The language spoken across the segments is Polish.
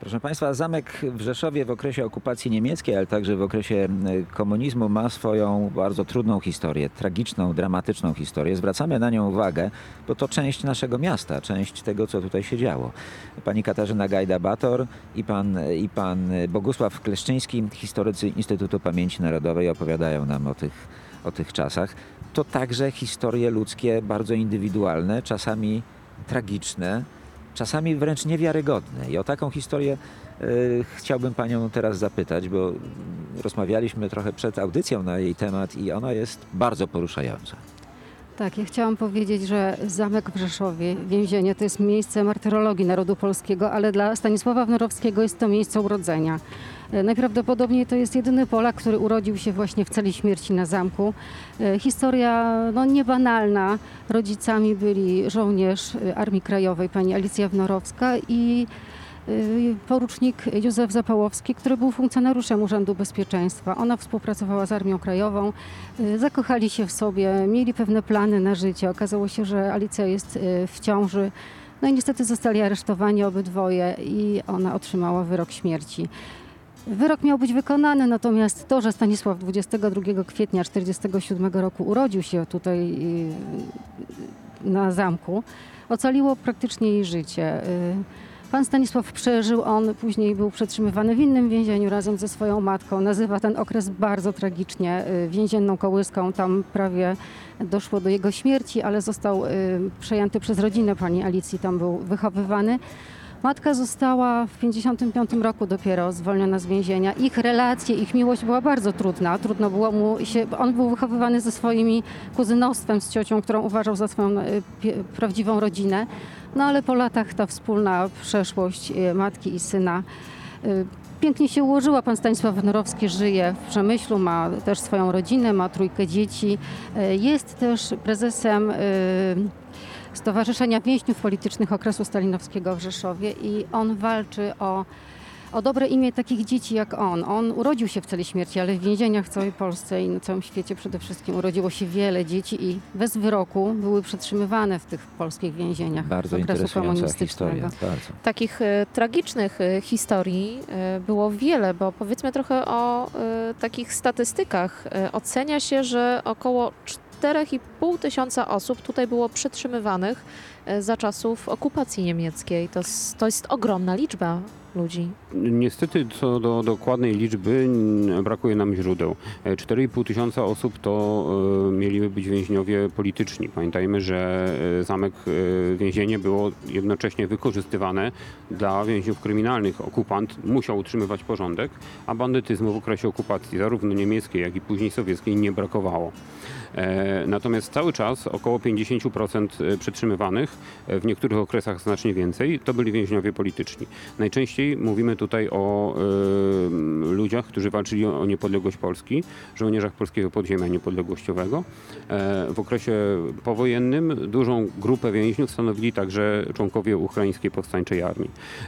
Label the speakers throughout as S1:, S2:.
S1: Proszę Państwa, zamek w Rzeszowie w okresie okupacji niemieckiej, ale także w okresie komunizmu ma swoją bardzo trudną historię, tragiczną, dramatyczną historię. Zwracamy na nią uwagę, bo to część naszego miasta, część tego, co tutaj się działo. Pani Katarzyna Gajda-Bator i pan Bogusław Kleszczyński, historycy Instytutu Pamięci Narodowej, opowiadają nam o tych czasach. To także historie ludzkie bardzo indywidualne, czasami tragiczne, czasami wręcz niewiarygodne. I o taką historię chciałbym Panią teraz zapytać, bo rozmawialiśmy trochę przed audycją na jej temat i ona jest bardzo poruszająca.
S2: Tak, ja chciałam powiedzieć, że zamek w Rzeszowie, więzienie, to jest miejsce martyrologii narodu polskiego, ale dla Stanisława Wnorowskiego jest to miejsce urodzenia. Najprawdopodobniej to jest jedyny Polak, który urodził się właśnie w celi śmierci na zamku. Historia niebanalna. Rodzicami byli żołnierz Armii Krajowej, pani Alicja Wnorowska i porucznik Józef Zapałowski, który był funkcjonariuszem Urzędu Bezpieczeństwa. Ona współpracowała z Armią Krajową, zakochali się w sobie, mieli pewne plany na życie. Okazało się, że Alicja jest w ciąży. No i niestety zostali aresztowani obydwoje i ona otrzymała wyrok śmierci. Wyrok miał być wykonany, natomiast to, że Stanisław 22 kwietnia 1947 roku urodził się tutaj na zamku, ocaliło praktycznie jej życie. Pan Stanisław przeżył, on później był przetrzymywany w innym więzieniu razem ze swoją matką. Nazywa ten okres bardzo tragicznie więzienną kołyską. Tam prawie doszło do jego śmierci, ale został przejęty przez rodzinę pani Alicji, tam był wychowywany. Matka została w 1955 roku dopiero zwolniona z więzienia. Ich relacje, ich miłość była bardzo trudna. Trudno było mu się, on był wychowywany ze swoimi kuzynostwem, z ciocią, którą uważał za swoją prawdziwą rodzinę. No ale po latach ta wspólna przeszłość matki i syna pięknie się ułożyła. Pan Stanisław Wnorowski żyje w Przemyślu, ma też swoją rodzinę, ma 3 dzieci. Jest też prezesem Stowarzyszenia Więźniów Politycznych okresu stalinowskiego w Rzeszowie i on walczy o dobre imię takich dzieci jak on. On urodził się w celi śmierci, ale w więzieniach w całej Polsce i na całym świecie przede wszystkim urodziło się wiele dzieci i bez wyroku były przetrzymywane w tych polskich więzieniach
S1: Bardzo
S2: z okresu
S1: interesująca
S2: komunistycznego.
S1: historia. Bardzo.
S3: Takich tragicznych historii było wiele, bo powiedzmy trochę o takich statystykach. Ocenia się, że około 4,5 tysiąca osób tutaj było przetrzymywanych za czasów okupacji niemieckiej. To jest ogromna liczba ludzi.
S4: Niestety co do dokładnej liczby brakuje nam źródeł. 4,5 tysiąca osób to mieliby być więźniowie polityczni. Pamiętajmy, że zamek, więzienie było jednocześnie wykorzystywane dla więźniów kryminalnych. Okupant musiał utrzymywać porządek, a bandytyzmu w okresie okupacji zarówno niemieckiej, jak i później sowieckiej nie brakowało. Natomiast cały czas około 50% przetrzymywanych, w niektórych okresach znacznie więcej, to byli więźniowie polityczni. Najczęściej mówimy tutaj o ludziach, którzy walczyli o niepodległość Polski, żołnierzach polskiego podziemia niepodległościowego. W okresie powojennym dużą grupę więźniów stanowili także członkowie Ukraińskiej Powstańczej Armii.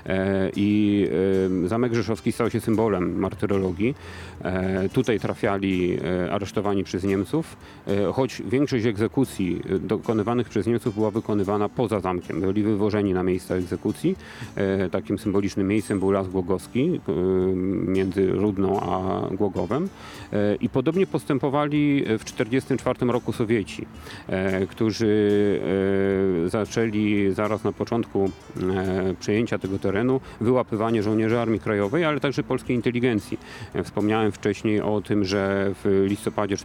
S4: I Zamek Rzeszowski stał się symbolem martyrologii. Tutaj trafiali aresztowani przez Niemców, choć większość egzekucji dokonywanych przez Niemców była wykonywana poza zamkiem. Byli wywożeni na miejsca egzekucji. Takim symbolicznym miejscem był Las Głogowski między Rudną a Głogowem. I podobnie postępowali w 1944 roku Sowieci, którzy zaczęli zaraz na początku przejęcia tego terenu wyłapywanie żołnierzy Armii Krajowej, ale także polskiej inteligencji. Wspomniałem wcześniej o tym, że w listopadzie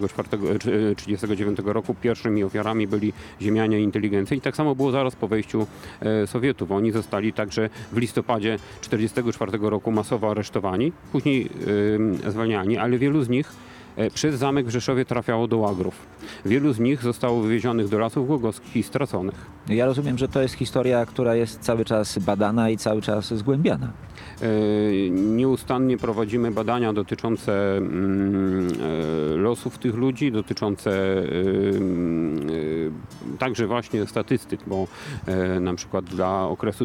S4: 1939 roku pierwszymi ofiarami byli ziemianie i inteligencja i tak samo było zaraz po wejściu Sowietów. Oni zostali także w listopadzie 1944 roku masowo aresztowani, później zwalniani, ale wielu z nich przez zamek w Rzeszowie trafiało do łagrów. Wielu z nich zostało wywiezionych do Lasów Głogowskich i straconych.
S1: Ja rozumiem, że to jest historia, która jest cały czas badana i cały czas zgłębiana.
S4: Nieustannie prowadzimy badania dotyczące losów tych ludzi, dotyczące także właśnie statystyk, bo na przykład dla okresu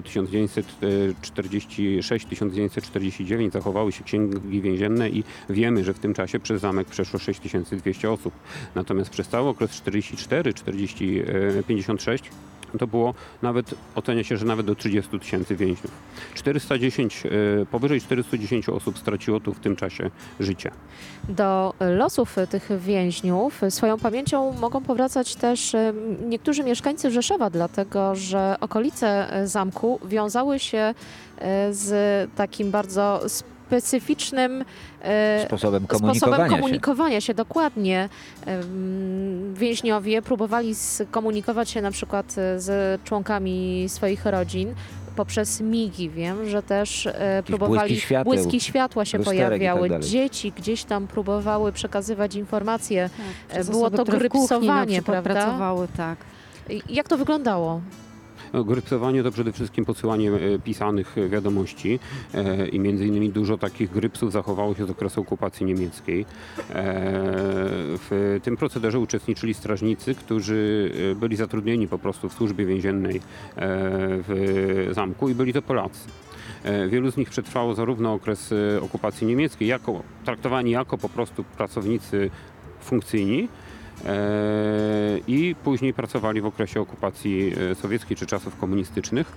S4: 1946-1949 zachowały się księgi więzienne i wiemy, że w tym czasie przez zamek przeszło 6200 osób. Natomiast przez cały okres 44-56 to było nawet, ocenia się, że nawet do 30 tysięcy więźniów. 410, powyżej 410 osób straciło tu w tym czasie życie.
S3: Do losów tych więźniów swoją pamięcią mogą powracać też niektórzy mieszkańcy Rzeszowa, dlatego że okolice zamku wiązały się z takim bardzo specyficznym
S1: Sposobem
S3: sposobem
S1: się.
S3: komunikowania się. Dokładnie. Więźniowie próbowali skomunikować się na przykład z członkami swoich rodzin poprzez migi. Wiem, że też próbowali, błyski światła się
S1: lusterek i tak
S3: pojawiały.
S1: dalej.
S3: Dzieci gdzieś tam próbowały przekazywać informacje.
S2: Przez
S3: Było
S2: osoby,
S3: to
S2: które w kuchni na
S3: grypsowanie,
S2: przykład
S3: prawda?
S2: pracowały, tak.
S3: Jak to wyglądało?
S4: Grypsowanie to przede wszystkim podsyłanie pisanych wiadomości i między innymi dużo takich grypsów zachowało się z okresu okupacji niemieckiej. W tym procederze uczestniczyli strażnicy, którzy byli zatrudnieni po prostu w służbie więziennej w zamku i byli to Polacy. Wielu z nich przetrwało zarówno okres okupacji niemieckiej, traktowani jako po prostu pracownicy funkcyjni, i później pracowali w okresie okupacji sowieckiej czy czasów komunistycznych.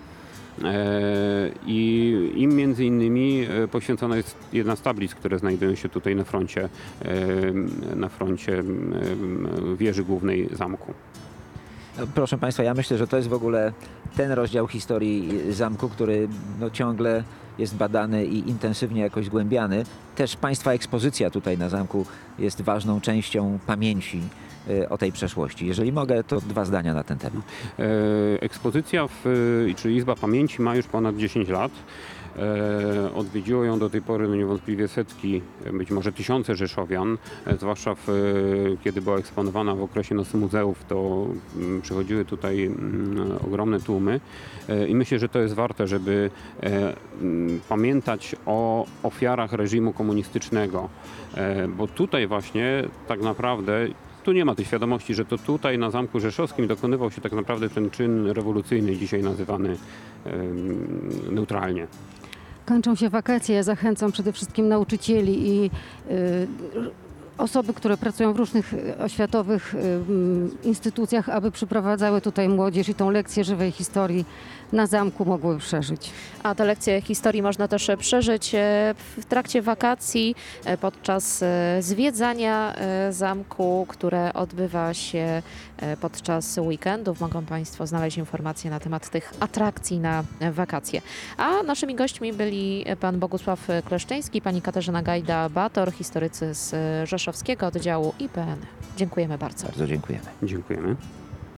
S4: I im między innymi poświęcona jest jedna z tablic, które znajdują się tutaj na froncie wieży głównej zamku.
S1: Proszę Państwa, ja myślę, że to jest w ogóle ten rozdział historii zamku, który ciągle jest badany i intensywnie jakoś zgłębiany. Też Państwa ekspozycja tutaj na zamku jest ważną częścią pamięci o tej przeszłości. Jeżeli mogę, to 2 zdania na ten temat.
S4: Ekspozycja, czy Izba Pamięci ma już ponad 10 lat. Odwiedziło ją do tej pory niewątpliwie setki, być może tysiące rzeszowian, zwłaszcza kiedy była eksponowana w okresie Nocy Muzeów, to przychodziły tutaj ogromne tłumy i myślę, że to jest warte, żeby pamiętać o ofiarach reżimu komunistycznego, bo tutaj właśnie tak naprawdę tu nie ma tej świadomości, że to tutaj na Zamku Rzeszowskim dokonywał się tak naprawdę ten czyn rewolucyjny, dzisiaj nazywany neutralnie.
S2: Kończą się wakacje. Ja zachęcam przede wszystkim nauczycieli i osoby, które pracują w różnych oświatowych instytucjach, aby przyprowadzały tutaj młodzież i tą lekcję żywej historii na zamku mogły przeżyć.
S3: A te lekcje historii można też przeżyć w trakcie wakacji, podczas zwiedzania zamku, które odbywa się podczas weekendów. Mogą Państwo znaleźć informacje na temat tych atrakcji na wakacje. A naszymi gośćmi byli pan Bogusław Kleszczyński, pani Katarzyna Gajda-Bator, historycy z Rzeszowskiego Oddziału IPN. Dziękujemy bardzo.
S1: Bardzo dziękujemy.
S4: Dziękujemy.